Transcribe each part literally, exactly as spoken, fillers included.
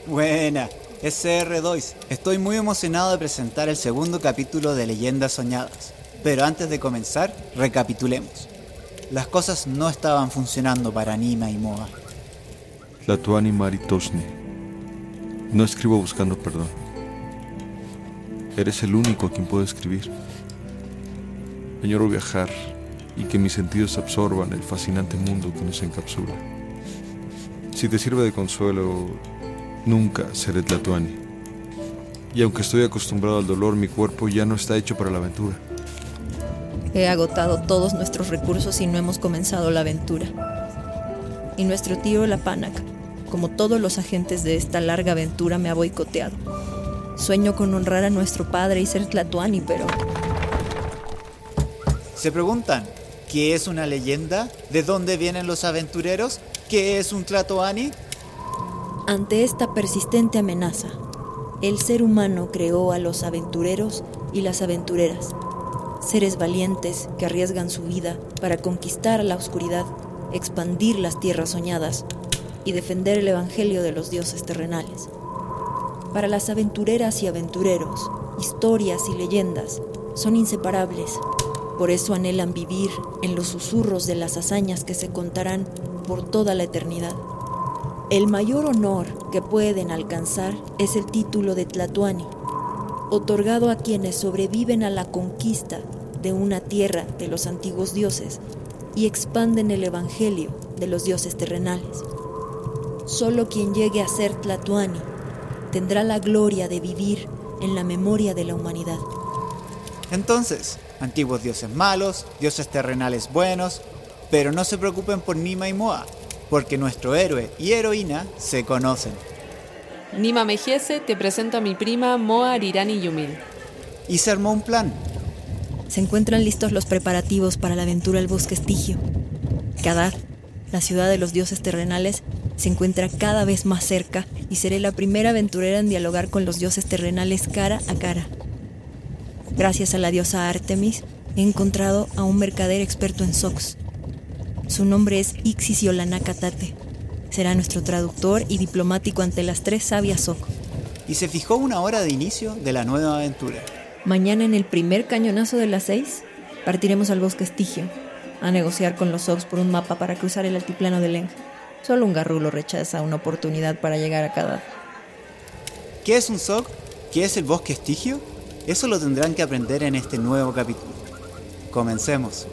Buena, es C R dos. Estoy muy emocionado de presentar el segundo capítulo de Leyendas Soñadas. Pero antes de comenzar, recapitulemos. Las cosas no estaban funcionando para Nima y Moa. Tlatoani Mari Tosni. No escribo buscando perdón. Eres el único a quien puedo escribir. Añoro viajar y que mis sentidos absorban el fascinante mundo que nos encapsula. Si te sirve de consuelo, nunca seré Tlatoani. Y aunque estoy acostumbrado al dolor, mi cuerpo ya no está hecho para la aventura. He agotado todos nuestros recursos y no hemos comenzado la aventura. Y nuestro tío Lapanac, como todos los agentes de esta larga aventura, me ha boicoteado. Sueño con honrar a nuestro padre y ser Tlatoani, pero... ¿Se preguntan qué es una leyenda? ¿De dónde vienen los aventureros? ¿Qué es un Tlatoani? Ante esta persistente amenaza, el ser humano creó a los aventureros y las aventureras, seres valientes que arriesgan su vida para conquistar la oscuridad, expandir las tierras soñadas y defender el evangelio de los dioses terrenales. Para las aventureras y aventureros, historias y leyendas son inseparables. Por eso anhelan vivir en los susurros de las hazañas que se contarán por toda la eternidad. El mayor honor que pueden alcanzar es el título de Tlatoani, otorgado a quienes sobreviven a la conquista de una tierra de los antiguos dioses y expanden el evangelio de los dioses terrenales. Solo quien llegue a ser Tlatoani tendrá la gloria de vivir en la memoria de la humanidad. Entonces, antiguos dioses malos, dioses terrenales buenos, pero no se preocupen por Nima y Moa, porque nuestro héroe y heroína se conocen. Nima Mejiese, te presento a mi prima Moa Arirani Yumil. Y se armó un plan. Se encuentran listos los preparativos para la aventura al bosque Estigio. Kadar, la ciudad de los dioses terrenales, se encuentra cada vez más cerca y seré la primera aventurera en dialogar con los dioses terrenales cara a cara. Gracias a la diosa Artemis, he encontrado a un mercader experto en Sox. Su nombre es Ixis Yolanaka Tate. Será nuestro traductor y diplomático ante las tres sabias Soc. Y se fijó una hora de inicio de la nueva aventura. Mañana, en el primer cañonazo de las seis, partiremos al bosque Estigio a negociar con los Socs por un mapa para cruzar el altiplano de Leng. Solo un garrulo rechaza una oportunidad para llegar a Kadar. ¿Qué es un Soc? ¿Qué es el bosque Estigio? Eso lo tendrán que aprender en este nuevo capítulo. Comencemos.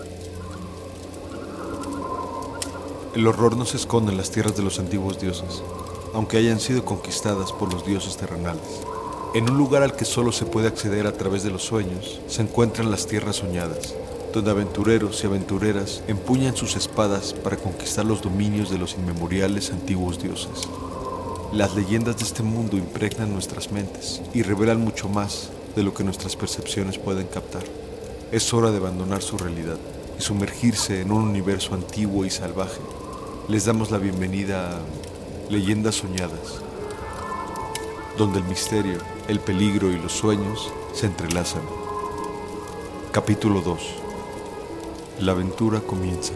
El horror no se esconde en las tierras de los antiguos dioses, aunque hayan sido conquistadas por los dioses terrenales. En un lugar al que solo se puede acceder a través de los sueños, se encuentran las tierras soñadas, donde aventureros y aventureras empuñan sus espadas para conquistar los dominios de los inmemoriales antiguos dioses. Las leyendas de este mundo impregnan nuestras mentes y revelan mucho más de lo que nuestras percepciones pueden captar. Es hora de abandonar su realidad y sumergirse en un universo antiguo y salvaje. Les damos la bienvenida a Leyendas Soñadas, donde el misterio, el peligro y los sueños se entrelazan. Capítulo dos. La aventura comienza.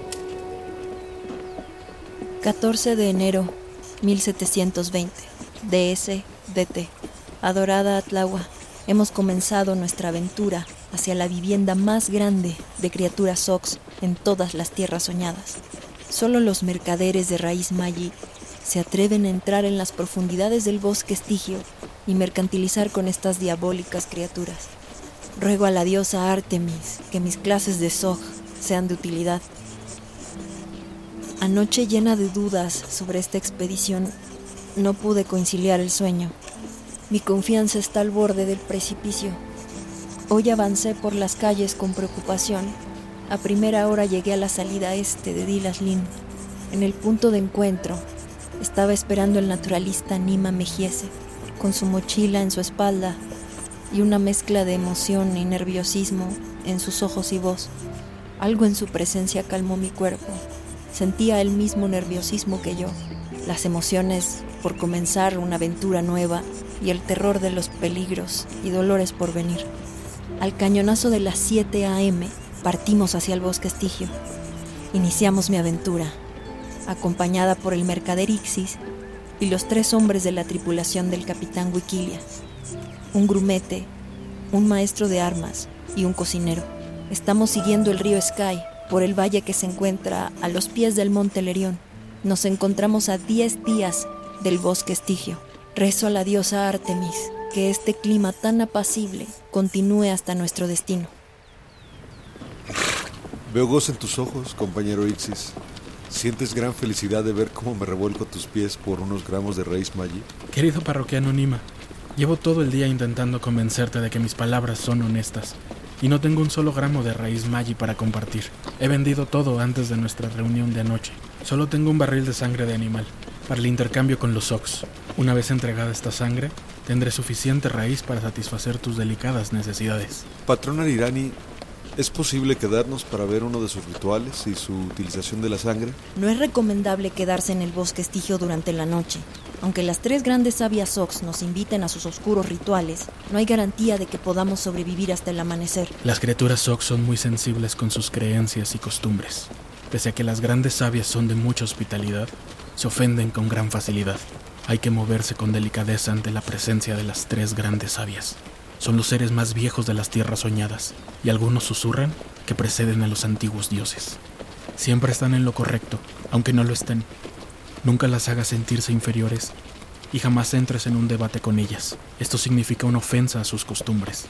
catorce de enero mil setecientos veinte. D S D T. Adorada Atlawa, hemos comenzado nuestra aventura hacia la vivienda más grande de criaturas Sox en todas las tierras soñadas. Solo los mercaderes de raíz Magi se atreven a entrar en las profundidades del bosque Estigio y mercantilizar con estas diabólicas criaturas. Ruego a la diosa Artemis que mis clases de Zog sean de utilidad. Anoche, llena de dudas sobre esta expedición, no pude conciliar el sueño. Mi confianza está al borde del precipicio. Hoy avancé por las calles con preocupación. A primera hora llegué a la salida este de Dilaslin. En el punto de encuentro estaba esperando el naturalista Nima Mejiese, con su mochila en su espalda y una mezcla de emoción y nerviosismo en sus ojos y voz. Algo en su presencia calmó mi cuerpo. Sentía el mismo nerviosismo que yo, las emociones por comenzar una aventura nueva y el terror de los peligros y dolores por venir. Al cañonazo de las siete a eme partimos hacia el bosque Estigio. Iniciamos mi aventura, acompañada por el mercader Ixis y los tres hombres de la tripulación del capitán Wikilia, un grumete, un maestro de armas y un cocinero. Estamos siguiendo el río Sky por el valle que se encuentra a los pies del monte Lerión. Nos encontramos a diez días del bosque Estigio. Rezo a la diosa Artemis que este clima tan apacible continúe hasta nuestro destino. Veo gozo en tus ojos, compañero Ixis. ¿Sientes gran felicidad de ver cómo me revuelco a tus pies por unos gramos de raíz Maggi? Querido parroquiano Nima, llevo todo el día intentando convencerte de que mis palabras son honestas y no tengo un solo gramo de raíz Maggi para compartir. He vendido todo antes de nuestra reunión de anoche. Solo tengo un barril de sangre de animal para el intercambio con los Ox. Una vez entregada esta sangre, tendré suficiente raíz para satisfacer tus delicadas necesidades. Patrona Irani, ¿es posible quedarnos para ver uno de sus rituales y su utilización de la sangre? No es recomendable quedarse en el bosque Estigio durante la noche. Aunque las tres grandes sabias Ox nos inviten a sus oscuros rituales, no hay garantía de que podamos sobrevivir hasta el amanecer. Las criaturas Ox son muy sensibles con sus creencias y costumbres. Pese a que las grandes sabias son de mucha hospitalidad, se ofenden con gran facilidad. Hay que moverse con delicadeza ante la presencia de las tres grandes sabias. Son los seres más viejos de las tierras soñadas, y algunos susurran que preceden a los antiguos dioses. Siempre están en lo correcto, aunque no lo estén. Nunca las hagas sentirse inferiores, y jamás entres en un debate con ellas. Esto significa una ofensa a sus costumbres.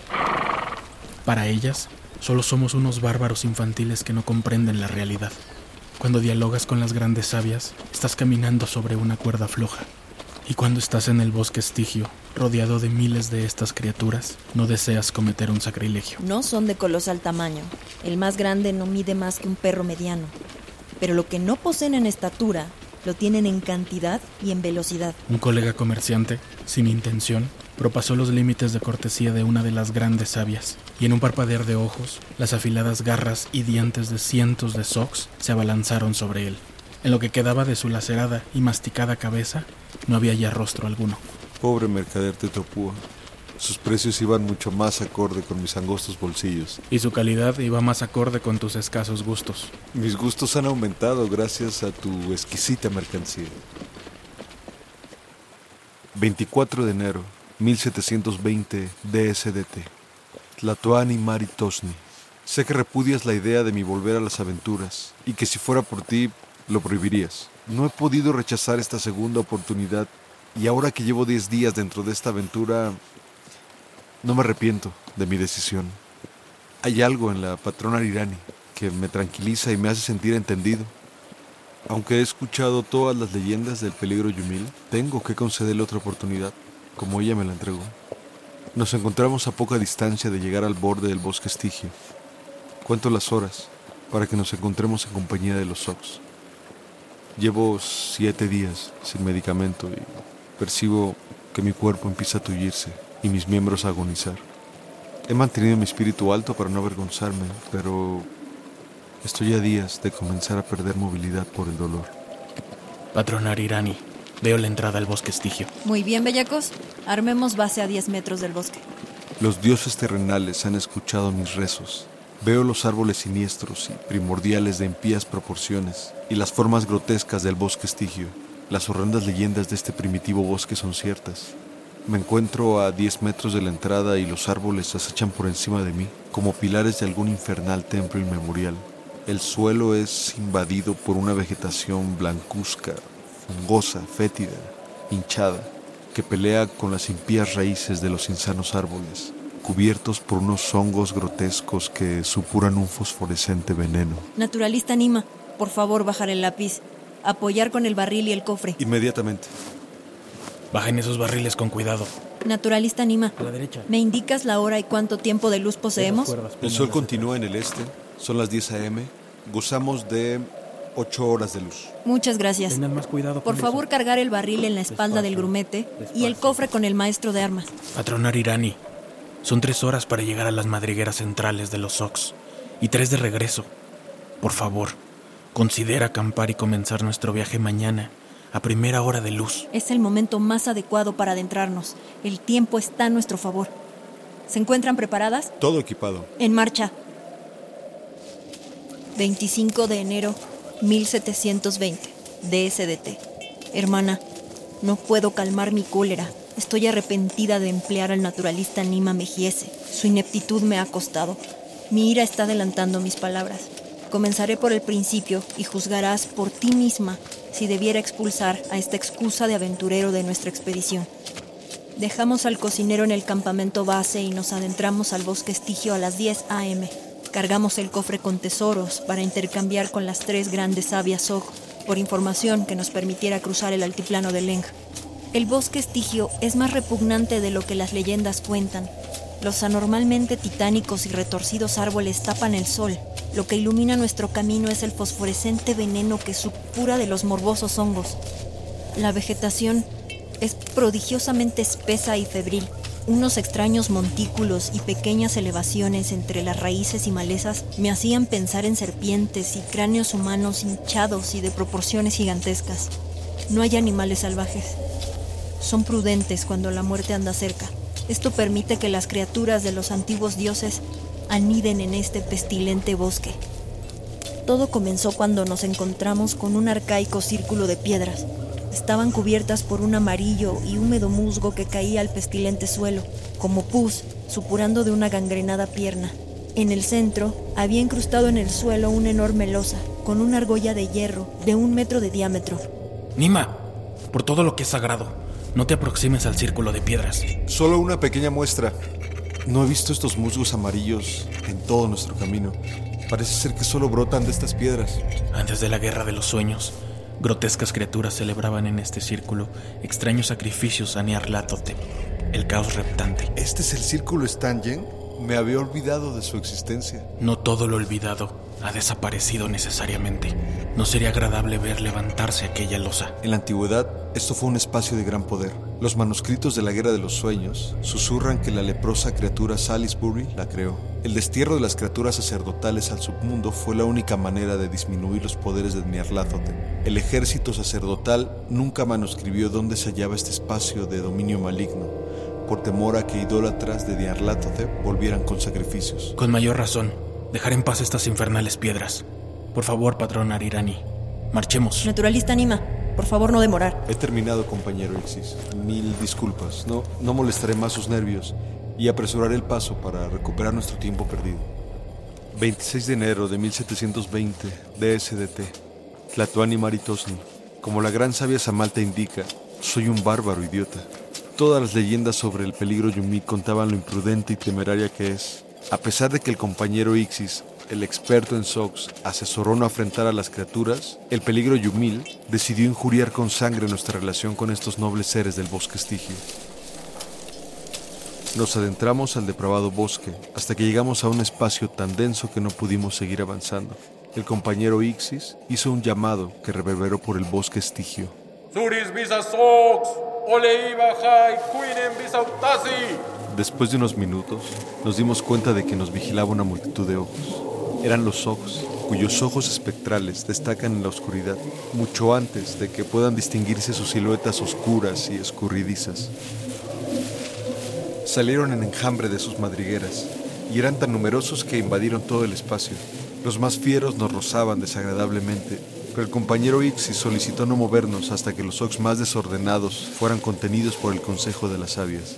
Para ellas, solo somos unos bárbaros infantiles que no comprenden la realidad. Cuando dialogas con las grandes sabias, estás caminando sobre una cuerda floja. Y cuando estás en el bosque Estigio, rodeado de miles de estas criaturas, no deseas cometer un sacrilegio. No son de colosal tamaño. El más grande no mide más que un perro mediano. Pero lo que no poseen en estatura, lo tienen en cantidad y en velocidad. Un colega comerciante, sin intención, propasó los límites de cortesía de una de las grandes sabias, y en un parpadear de ojos, las afiladas garras y dientes de cientos de Sox se abalanzaron sobre él. En lo que quedaba de su lacerada y masticada cabeza, no había ya rostro alguno. Pobre mercader Tetopúa. Sus precios iban mucho más acorde con mis angostos bolsillos. Y su calidad iba más acorde con tus escasos gustos. Mis gustos han aumentado gracias a tu exquisita mercancía. veinticuatro de enero, mil setecientos veinte D S D T. Tlatoani Mari Tosni. Sé que repudias la idea de mi volver a las aventuras y que si fuera por ti, lo prohibirías. No he podido rechazar esta segunda oportunidad y ahora que llevo diez días dentro de esta aventura, no me arrepiento de mi decisión. Hay algo en la patrona Irani que me tranquiliza y me hace sentir entendido. Aunque he escuchado todas las leyendas del peligro Yumil, tengo que concederle otra oportunidad, como ella me la entregó. Nos encontramos a poca distancia de llegar al borde del bosque Estigio. Cuento las horas para que nos encontremos en compañía de los Sox. Llevo siete días sin medicamento y percibo que mi cuerpo empieza a tullirse y mis miembros a agonizar. He mantenido mi espíritu alto para no avergonzarme, pero estoy a días de comenzar a perder movilidad por el dolor. Patrona Irani, veo la entrada al bosque Estigio. Muy bien, bellacos. Armemos base a diez metros del bosque. Los dioses terrenales han escuchado mis rezos. Veo los árboles siniestros y primordiales de impías proporciones y las formas grotescas del bosque Estigio. Las horrendas leyendas de este primitivo bosque son ciertas. Me encuentro a diez metros de la entrada y los árboles acechan por encima de mí, como pilares de algún infernal templo inmemorial. El suelo es invadido por una vegetación blancuzca, fungosa, fétida, hinchada, que pelea con las impías raíces de los insanos árboles, cubiertos por unos hongos grotescos que supuran un fosforescente veneno. Naturalista Nima, por favor, bajar el lápiz. Apoyar con el barril y el cofre. Inmediatamente. Bajen esos barriles con cuidado. Naturalista Nima, A la derecha. ¿me indicas la hora y cuánto tiempo de luz poseemos? El sol continúa en el este, son las diez a eme, gozamos de ocho horas de luz. Muchas gracias. Tengan más cuidado Por con favor, eso. cargar el barril en la espalda del grumete y el cofre con el maestro de armas. Patrona Irani, son tres horas para llegar a las madrigueras centrales de los Sox y tres de regreso. Por favor, considera acampar y comenzar nuestro viaje mañana a primera hora de luz. Es el momento más adecuado para adentrarnos. El tiempo está a nuestro favor. ¿Se encuentran preparadas? Todo equipado. En marcha. veinticinco de enero, mil setecientos veinte, D S D T. Hermana, No puedo calmar mi cólera. Estoy arrepentida de emplear al naturalista Nima Mejiese. Su ineptitud me ha costado. Mi ira está adelantando mis palabras. Comenzaré por el principio y juzgarás por ti misma si debiera expulsar a esta excusa de aventurero de nuestra expedición. Dejamos al cocinero en el campamento base y nos adentramos al bosque estigio a las diez a eme Cargamos el cofre con tesoros para intercambiar con las tres grandes sabias Zog por información que nos permitiera cruzar el altiplano de Leng. El bosque estigio es más repugnante de lo que las leyendas cuentan. Los anormalmente titánicos y retorcidos árboles tapan el sol. Lo que ilumina nuestro camino es el fosforescente veneno que supura de los morbosos hongos. La vegetación es prodigiosamente espesa y febril. Unos extraños montículos y pequeñas elevaciones entre las raíces y malezas me hacían pensar en serpientes y cráneos humanos hinchados y de proporciones gigantescas. No hay animales salvajes. Son prudentes cuando la muerte anda cerca. Esto permite que las criaturas de los antiguos dioses aniden en este pestilente bosque. Todo comenzó cuando nos encontramos con un arcaico círculo de piedras. Estaban cubiertas por un amarillo y húmedo musgo que caía al pestilente suelo, como pus, supurando de una gangrenada pierna. En el centro había incrustado en el suelo una enorme losa, con una argolla de hierro de un metro de diámetro. Nima, por todo lo que es sagrado, no te aproximes al círculo de piedras. Solo una pequeña muestra. No he visto estos musgos amarillos en todo nuestro camino. Parece ser que solo brotan de estas piedras. Antes de la Guerra de los Sueños, grotescas criaturas celebraban en este círculo extraños sacrificios a Nyarlathotep, el caos reptante. ¿Este es el círculo Stangen? Me había olvidado de su existencia. No todo lo olvidado ha desaparecido necesariamente. No sería agradable ver levantarse aquella losa. En la antigüedad, esto fue un espacio de gran poder. Los manuscritos de la Guerra de los Sueños susurran que la leprosa criatura Salisbury la creó. El destierro de las criaturas sacerdotales al submundo fue la única manera de disminuir los poderes de Nyarlathotep. El ejército sacerdotal nunca manuscribió dónde se hallaba este espacio de dominio maligno, por temor a que idólatras de Nyarlathotep volvieran con sacrificios. Con mayor razón, dejar en paz estas infernales piedras. Por favor, patrón Arirani, marchemos. Naturalista Nima, por favor no demorar. He terminado, compañero Ixis. Mil disculpas. No, no molestaré más sus nervios y apresuraré el paso para recuperar nuestro tiempo perdido. veintiséis de enero de mil setecientos veinte, D S D T. Tlatoani Maritosni. Como la gran sabia Samalta indica, soy un bárbaro idiota. Todas las leyendas sobre el peligro Yumi contaban lo imprudente y temeraria que es. A pesar de que el compañero Ixis, el experto en Zogs, asesoró no afrentar a las criaturas, el peligro Yumil decidió injuriar con sangre nuestra relación con estos nobles seres del bosque estigio. Nos adentramos al depravado bosque hasta que llegamos a un espacio tan denso que no pudimos seguir avanzando. El compañero Ixis hizo un llamado que reverberó por el bosque estigio. Después de unos minutos, nos dimos cuenta de que nos vigilaba una multitud de ojos. Eran los Zogs, cuyos ojos espectrales destacan en la oscuridad, mucho antes de que puedan distinguirse sus siluetas oscuras y escurridizas. Salieron en enjambre de sus madrigueras, y eran tan numerosos que invadieron todo el espacio. Los más fieros nos rozaban desagradablemente, pero el compañero Ixis solicitó no movernos hasta que los Zogs más desordenados fueran contenidos por el Consejo de las Sabias.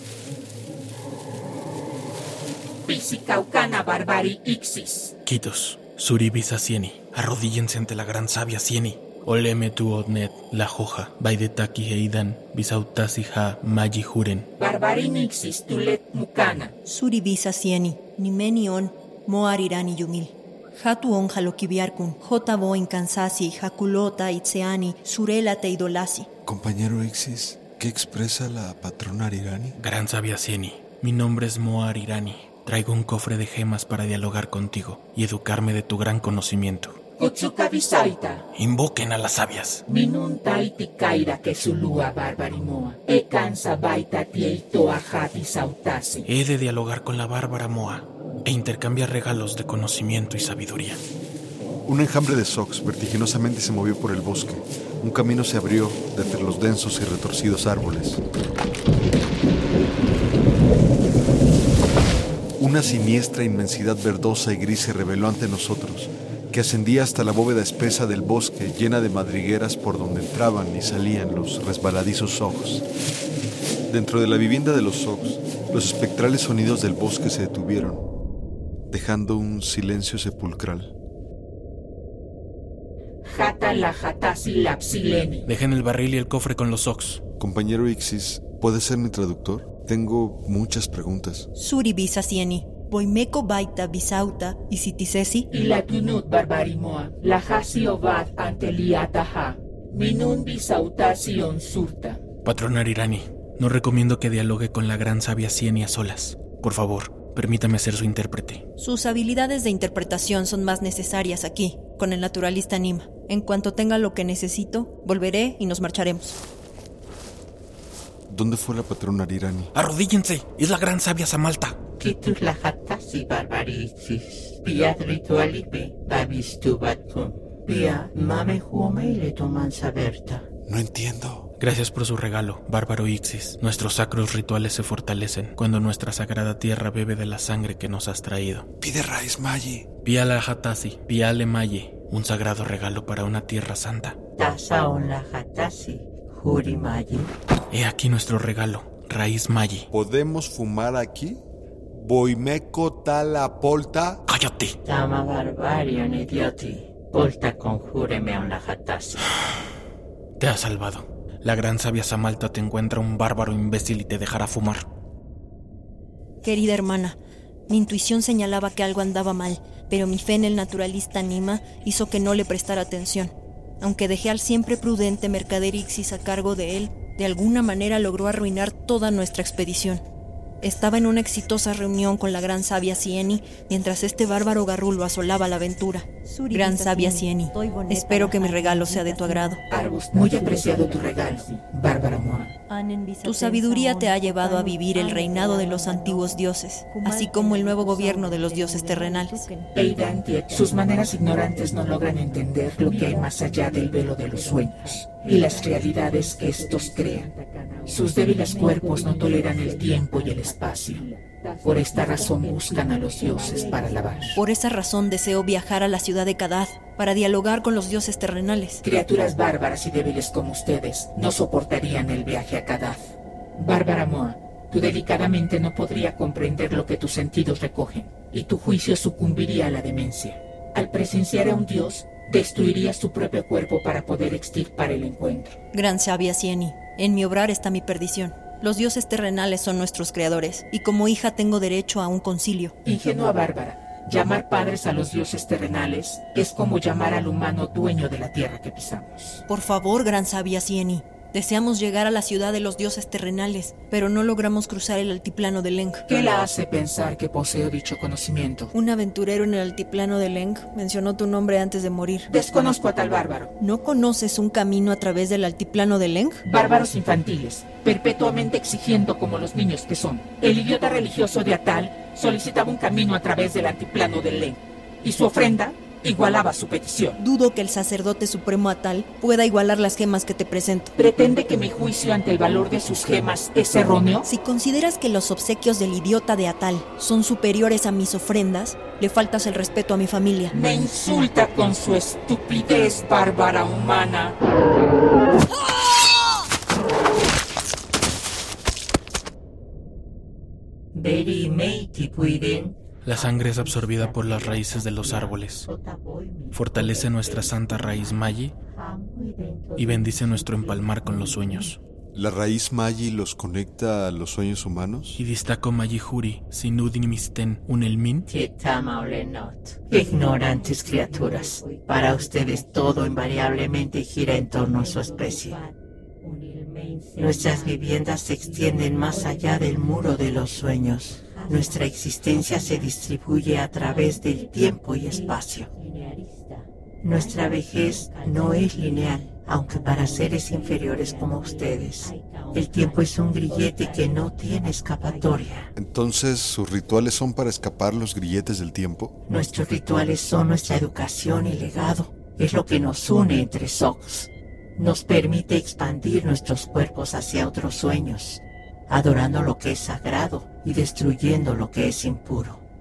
Pisicaucana Barbari Ixis. Quitos, Suribisa Sieni, arrodíllense ante la gran sabia Sieni. Oleme tu odnet, la joja, baidetaki eidan, bisautasi ha maji juren. Barbari Ixis tulet mukana. Suribisa Sieni, nimenion, moarirani yumil. Hatuon halokibiarkun, jotabo incansasi, jaculota itseani, surela teidolasi. Compañero Ixis, ¿qué expresa la patrona Arirani? Gran sabia Sieni, mi nombre es Moa Arirani. Traigo un cofre de gemas para dialogar contigo y educarme de tu gran conocimiento. Kotsuka bisaita. Invoquen a las sabias. Minun taiti kaira que sulua barbarimoa. E cansa baita tieito ajati sautasi. He de dialogar con la bárbara Moa e intercambiar regalos de conocimiento y sabiduría. Un enjambre de Zogs vertiginosamente se movió por el bosque. Un camino se abrió de entre los densos y retorcidos árboles. Una siniestra inmensidad verdosa y gris se reveló ante nosotros, que ascendía hasta la bóveda espesa del bosque llena de madrigueras por donde entraban y salían los resbaladizos Zogs. Dentro de la vivienda de los Zogs, los espectrales sonidos del bosque se detuvieron, dejando un silencio sepulcral. Jata la jatasi la psileni. Dejen el barril y el cofre con los Zogs. Compañero Ixis, ¿puede ser mi traductor? Tengo muchas preguntas. Suri bisasieni, boimeco baita bisauta y sitisesi. Y la tunut barbarimoa, la hasi ovad ante liataha, minun bisautasi on surta. Patrón Arirani, no recomiendo que dialogue con la gran sabia Sieni a solas. Por favor, permítame ser su intérprete. Sus habilidades de interpretación son más necesarias aquí, con el naturalista Nima. En cuanto tenga lo que necesito, volveré y nos marcharemos. ¿Dónde fue la patrona Arirani? ¡Arrodíllense! ¡Es la gran sabia Samalta! Kitus la jatasi barbaricis, piat ritualipe, babistubatum, pia mame huome y le toman saberta. No entiendo. Gracias por su regalo, bárbaro Ixis. Nuestros sacros rituales se fortalecen cuando nuestra sagrada tierra bebe de la sangre que nos has traído. Pide raíz Mayi. Piala Hatasi, Piale Maye, un sagrado regalo para una tierra santa. Tasa on la jatasi, juri mayi. He aquí nuestro regalo, raíz Maye. ¿Podemos fumar aquí? Boimeco tala polta. ¡Cállate! Tama barbarian idioti, polta conjúreme on la jatasi. Te has salvado. La gran sabia Samalta te encuentra un bárbaro imbécil y te dejará fumar. Querida hermana, mi intuición señalaba que algo andaba mal, pero mi fe en el naturalista Nima hizo que no le prestara atención. Aunque dejé al siempre prudente mercader Ixis a cargo de él, de alguna manera logró arruinar toda nuestra expedición. Estaba en una exitosa reunión con la gran sabia Sieni, mientras este bárbaro garrulo asolaba la aventura. Gran sabia Sieni, espero que mi regalo sea de tu agrado. Arbus, muy apreciado tu regalo, Bárbara Moa. Tu sabiduría te ha llevado a vivir el reinado de los antiguos dioses, así como el nuevo gobierno de los dioses terrenales. Eidantiet, sus maneras ignorantes no logran entender lo que hay más allá del velo de los sueños y las realidades que estos crean. Sus débiles cuerpos no toleran el tiempo y el espacio. Por esta razón buscan a los dioses para alabar. Por esa razón deseo viajar a la ciudad de Kadath para dialogar con los dioses terrenales. Criaturas bárbaras y débiles como ustedes no soportarían el viaje a Kadath. Bárbara Moa, tu delicada mente no podría comprender lo que tus sentidos recogen, y tu juicio sucumbiría a la demencia. Al presenciar a un dios, destruiría su propio cuerpo para poder extirpar el encuentro. Gran sabia Sieni, en mi obrar está mi perdición. Los dioses terrenales son nuestros creadores, y como hija tengo derecho a un concilio. Ingenua Bárbara, llamar padres a los dioses terrenales es como llamar al humano dueño de la tierra que pisamos. Por favor, gran sabia Sieni, deseamos llegar a la ciudad de los dioses terrenales, pero no logramos cruzar el altiplano de Leng. ¿Qué la hace pensar que poseo dicho conocimiento? Un aventurero en el altiplano de Leng mencionó tu nombre antes de morir. Desconozco a tal bárbaro. ¿No conoces un camino a través del altiplano de Leng? Bárbaros infantiles, perpetuamente exigiendo como los niños que son. El idiota religioso de Atal solicitaba un camino a través del altiplano de Leng, y su ofrenda igualaba su petición. Dudo que el sacerdote supremo Atal pueda igualar las gemas que te presento. ¿Pretende que mi juicio ante el valor de sus gemas es erróneo? Si consideras que los obsequios del idiota de Atal son superiores a mis ofrendas, le faltas el respeto a mi familia. Me insulta con su estupidez, bárbara humana. Beri meiti puiden. La sangre es absorbida por las raíces de los árboles. Fortalece nuestra santa raíz Mayi y bendice nuestro empalmar con los sueños. ¿La raíz Mayi los conecta a los sueños humanos? Y distaco Mayi Juri, sinudin misten unelmin. Tietama olenot. Ignorantes criaturas. Para ustedes todo invariablemente gira en torno a su especie. Nuestras viviendas se extienden más allá del muro de los sueños. Nuestra existencia se distribuye a través del tiempo y espacio. Nuestra vejez no es lineal, aunque para seres inferiores como ustedes, el tiempo es un grillete que no tiene escapatoria. Entonces, ¿sus rituales son para escapar los grilletes del tiempo? Nuestros rituales son nuestra educación y legado. Es lo que nos une entre Zogs. Nos permite expandir nuestros cuerpos hacia otros sueños, adorando lo que es sagrado y destruyendo lo que es impuro.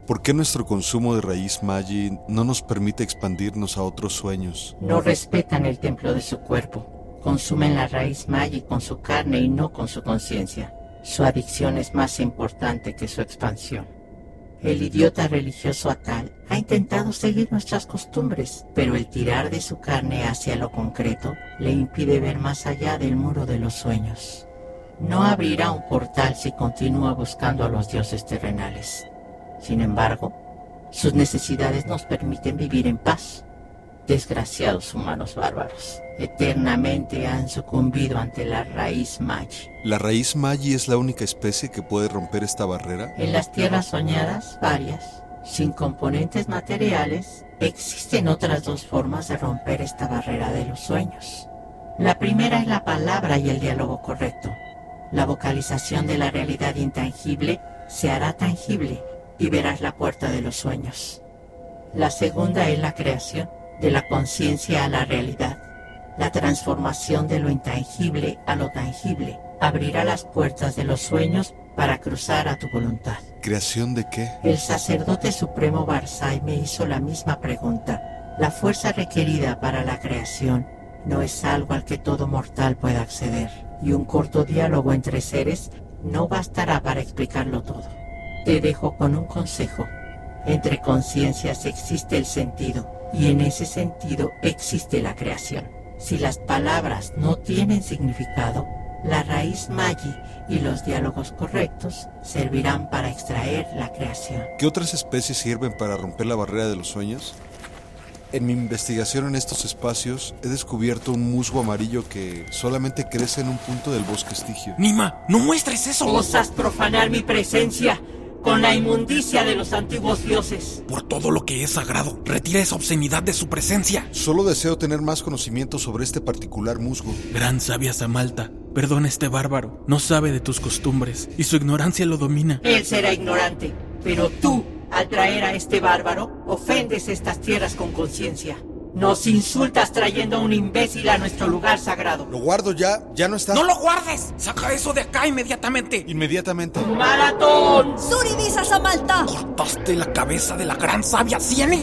¿Por qué nuestro consumo de raíz Magi no nos permite expandirnos a otros sueños? No respetan el templo de su cuerpo. Consumen la raíz Magi con su carne y no con su conciencia. Su adicción es más importante que su expansión. El idiota religioso Atal ha intentado seguir nuestras costumbres, pero el tirar de su carne hacia lo concreto le impide ver más allá del muro de los sueños. No abrirá un portal si continúa buscando a los dioses terrenales. Sin embargo, sus necesidades nos permiten vivir en paz. Desgraciados humanos bárbaros, eternamente han sucumbido ante la raíz Magi. ¿La raíz Magi es la única especie que puede romper esta barrera? En las tierras soñadas, varias, sin componentes materiales, existen otras dos formas de romper esta barrera de los sueños. La primera es la palabra y el diálogo correcto. La vocalización de la realidad intangible se hará tangible y verás la puerta de los sueños. La segunda es la creación, de la conciencia a la realidad. La transformación de lo intangible a lo tangible abrirá las puertas de los sueños para cruzar a tu voluntad. ¿Creación de qué? El sacerdote supremo Barzai me hizo la misma pregunta. La fuerza requerida para la creación no es algo al que todo mortal pueda acceder, y un corto diálogo entre seres no bastará para explicarlo todo. Te dejo con un consejo. Entre conciencias existe el sentido, y en ese sentido existe la creación. Si las palabras no tienen significado, la raíz Magi y los diálogos correctos servirán para extraer la creación. ¿Qué otras especies sirven para romper la barrera de los sueños? En mi investigación en estos espacios he descubierto un musgo amarillo que solamente crece en un punto del bosque estigio. Nima, no muestres eso. ¿Osas profanar mi presencia con la inmundicia de los antiguos dioses? Por todo lo que es sagrado, retira esa obscenidad de su presencia. Solo deseo tener más conocimiento sobre este particular musgo. Gran sabia Samalta, perdona a este bárbaro. No sabe de tus costumbres y su ignorancia lo domina. Él será ignorante, pero tú, al traer a este bárbaro, ofendes estas tierras con conciencia. Nos insultas trayendo a un imbécil a nuestro lugar sagrado. Lo guardo ya, ya no está. ¡No lo guardes! ¡Saca eso de acá inmediatamente! Inmediatamente. ¡Maratón! ¡Suribisa Samalta! ¡Cortaste la cabeza de la gran sabia Siene!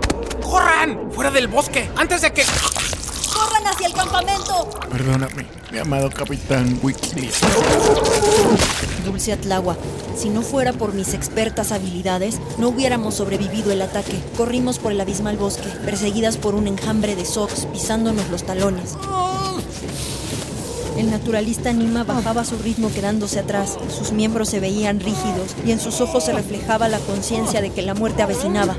¡Corran! ¡Fuera del bosque! ¡Antes de que... ¡Corran hacia el campamento! Perdóname, mi amado capitán Wikileaks. Dulce Atlagua, si no fuera por mis expertas habilidades, no hubiéramos sobrevivido el ataque. Corrimos por el abismal bosque, perseguidas por un enjambre de Sox pisándonos los talones. El naturalista Nima bajaba su ritmo quedándose atrás. Sus miembros se veían rígidos y en sus ojos se reflejaba la conciencia de que la muerte avecinaba.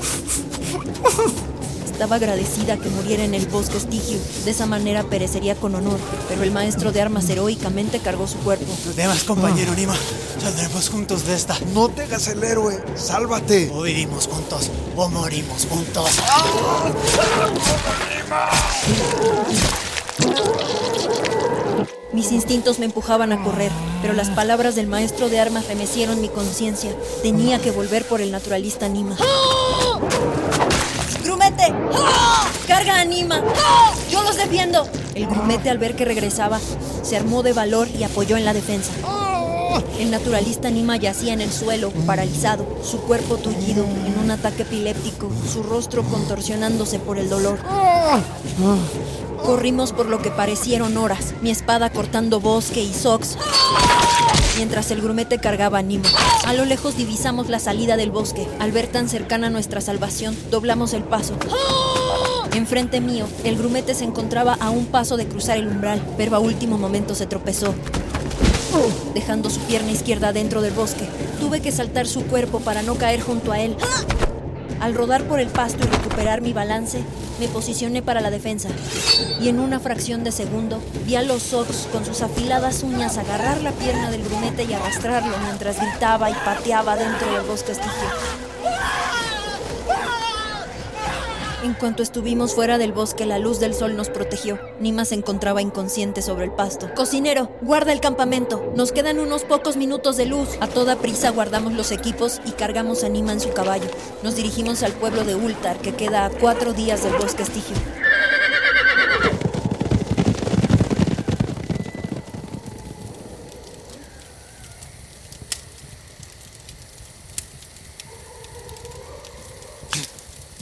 Estaba agradecida que muriera en el bosque estigio. De esa manera perecería con honor. Pero el maestro de armas heroicamente cargó su cuerpo. No temas, compañero Nima. Saldremos juntos de esta. No te hagas el héroe. Sálvate. O vivimos juntos o morimos juntos. Mis instintos me empujaban a correr, pero las palabras del maestro de armas remecieron mi conciencia. Tenía que volver por el naturalista Nima. ¡Grumete! ¡Carga a Nima! ¡Yo los defiendo! El grumete, al ver que regresaba, se armó de valor y apoyó en la defensa. El naturalista Nima yacía en el suelo, paralizado, su cuerpo tullido en un ataque epiléptico, su rostro contorsionándose por el dolor. Corrimos por lo que parecieron horas, mi espada cortando bosque y Sox, mientras el grumete cargaba a Nima. A lo lejos divisamos la salida del bosque. Al ver tan cercana nuestra salvación, doblamos el paso. Enfrente mío, el grumete se encontraba a un paso de cruzar el umbral, pero a último momento se tropezó, dejando su pierna izquierda dentro del bosque. Tuve que saltar su cuerpo para no caer junto a él. Al rodar por el pasto y recuperar mi balance, me posicioné para la defensa. Y en una fracción de segundo, vi a los Sox con sus afiladas uñas agarrar la pierna del grumete y arrastrarlo mientras gritaba y pateaba dentro del bosque estigio. En cuanto estuvimos fuera del bosque, la luz del sol nos protegió. Nima se encontraba inconsciente sobre el pasto. ¡Cocinero, guarda el campamento! Nos quedan unos pocos minutos de luz. A toda prisa guardamos los equipos y cargamos a Nima en su caballo. Nos dirigimos al pueblo de Ultar, que queda a cuatro días del bosque estigio.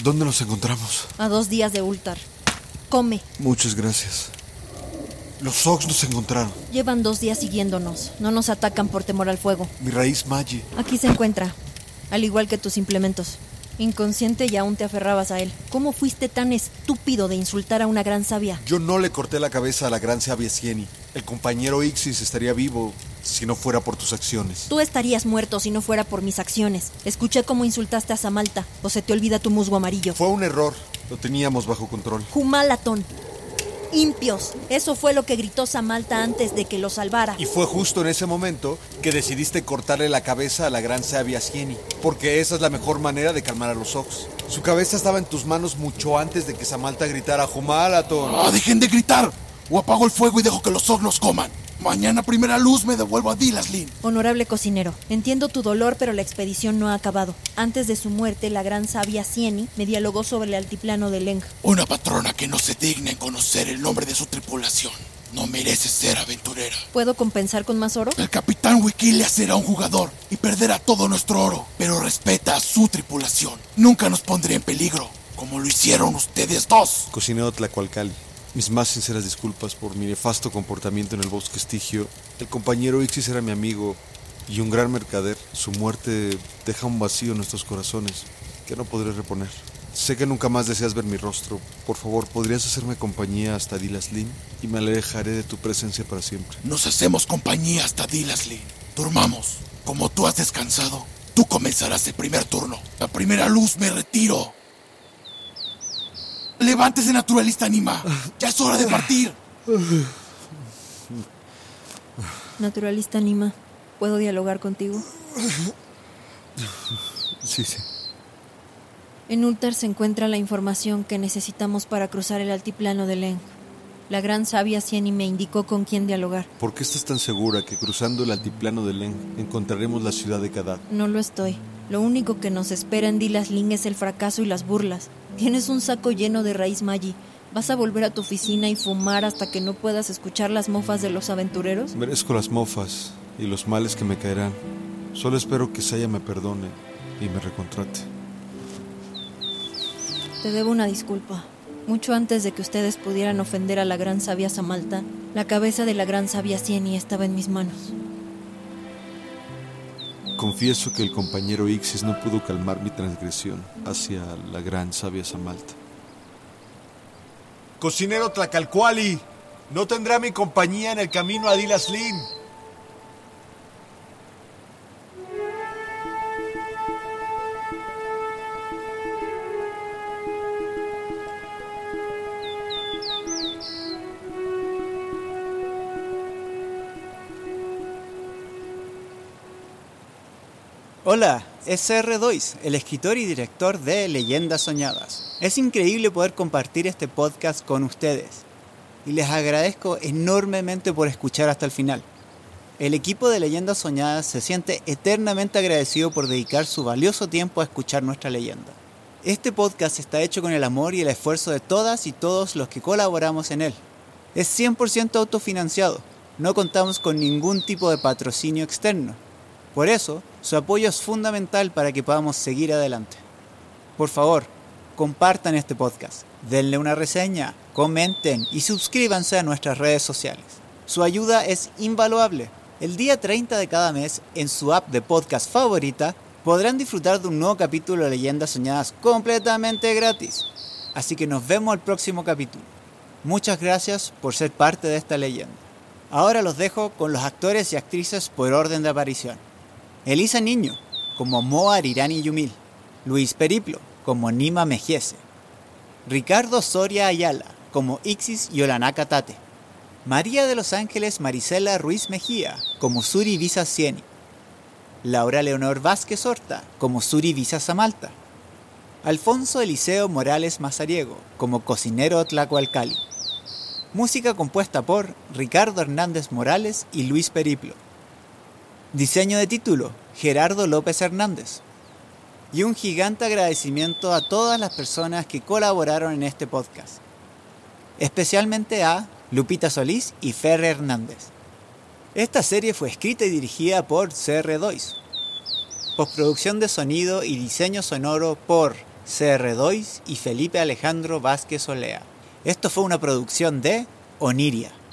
¿Dónde nos encontramos? A dos días de Ultar. Come. Muchas gracias. Los Ox nos encontraron. Llevan dos días siguiéndonos. No nos atacan por temor al fuego. Mi raíz Magi. Aquí se encuentra, al igual que tus implementos. Inconsciente y aún te aferrabas a él. ¿Cómo fuiste tan estúpido de insultar a una gran sabia? Yo no le corté la cabeza a la gran sabia Sieni. El compañero Ixis estaría vivo si no fuera por tus acciones. Tú estarías muerto si no fuera por mis acciones. Escuché cómo insultaste a Samalta. ¿O se te olvida tu musgo amarillo? Fue un error. Lo teníamos bajo control. Humalatón. Impios. Eso fue lo que gritó Samalta antes de que lo salvara. Y fue justo en ese momento que decidiste cortarle la cabeza a la gran sabia Sieni, porque esa es la mejor manera de calmar a los Ox. Su cabeza estaba en tus manos mucho antes de que Samalta gritara Humalaton. ¡Ah, dejen de gritar! O apago el fuego y dejo que los Ox nos coman. Mañana a primera luz me devuelvo a Dilaslin. Honorable cocinero, entiendo tu dolor, pero la expedición no ha acabado. Antes de su muerte, la gran sabia Sieni me dialogó sobre el altiplano de Leng. Una patrona que no se digna en conocer el nombre de su tripulación no merece ser aventurera. ¿Puedo compensar con más oro? El capitán Wikilia será un jugador y perderá todo nuestro oro, pero respeta a su tripulación. Nunca nos pondría en peligro, como lo hicieron ustedes dos. Cocinero Tlacualcali, mis más sinceras disculpas por mi nefasto comportamiento en el bosque Estigio. El compañero Ixis era mi amigo y un gran mercader. Su muerte deja un vacío en nuestros corazones que no podré reponer. Sé que nunca más deseas ver mi rostro. Por favor, ¿podrías hacerme compañía hasta Dilaslin? Y me alejaré de tu presencia para siempre. Nos hacemos compañía hasta Dilaslin. Durmamos. Como tú has descansado, tú comenzarás el primer turno. A primera luz me retiro. ¡Levántese, naturalista Nima! ¡Ya es hora de partir! Naturalista Nima, ¿puedo dialogar contigo? Sí, sí. En Ultar se encuentra la información que necesitamos para cruzar el altiplano de Leng. La gran sabia Sieni me indicó con quién dialogar. ¿Por qué estás tan segura que cruzando el altiplano de Leng encontraremos la ciudad de Kadad? No lo estoy. Lo único que nos espera en Dilaslin es el fracaso y las burlas. Tienes un saco lleno de raíz Magi. ¿Vas a volver a tu oficina y fumar hasta que no puedas escuchar las mofas de los aventureros? Merezco las mofas y los males que me caerán. Solo espero que Saya me perdone y me recontrate. Te debo una disculpa. Mucho antes de que ustedes pudieran ofender a la gran sabia Samalta, la cabeza de la gran sabia Sieni estaba en mis manos. Confieso que el compañero Ixis no pudo calmar mi transgresión hacia la gran sabia Samalta. Cocinero Tlacalcuali, no tendrá mi compañía en el camino a Dilaslin. Hola, es R Dois, el escritor y director de Leyendas Soñadas. Es increíble poder compartir este podcast con ustedes y les agradezco enormemente por escuchar hasta el final. El equipo de Leyendas Soñadas se siente eternamente agradecido por dedicar su valioso tiempo a escuchar nuestra leyenda. Este podcast está hecho con el amor y el esfuerzo de todas y todos los que colaboramos en él. Es cien por ciento autofinanciado, no contamos con ningún tipo de patrocinio externo. Por eso, su apoyo es fundamental para que podamos seguir adelante. Por favor, compartan este podcast, denle una reseña, comenten y suscríbanse a nuestras redes sociales. Su ayuda es invaluable. El día treinta de cada mes, en su app de podcast favorita, podrán disfrutar de un nuevo capítulo de Leyendas Soñadas completamente gratis. Así que nos vemos al próximo capítulo. Muchas gracias por ser parte de esta leyenda. Ahora los dejo con los actores y actrices por orden de aparición. Elisa Niño, como Moa Arirani Yumil. Luis Periplo, como Nima Mejiese. Ricardo Soria Ayala, como Ixis Yolanaka Tate. María de los Ángeles Marisela Ruiz Mejía, como Suri Visa Sieni. Laura Leonor Vázquez Horta, como Suri Visa Samalta. Alfonso Eliseo Morales Mazariego, como Cocinero Tlacualcali. Música compuesta por Ricardo Hernández Morales y Luis Periplo. Diseño de título, Gerardo López Hernández. Y un gigante agradecimiento a todas las personas que colaboraron en este podcast. Especialmente a Lupita Solís y Ferre Hernández. Esta serie fue escrita y dirigida por C R Dois. Postproducción de sonido y diseño sonoro por C R Dois y Felipe Alejandro Vázquez Olea. Esto fue una producción de Oniria.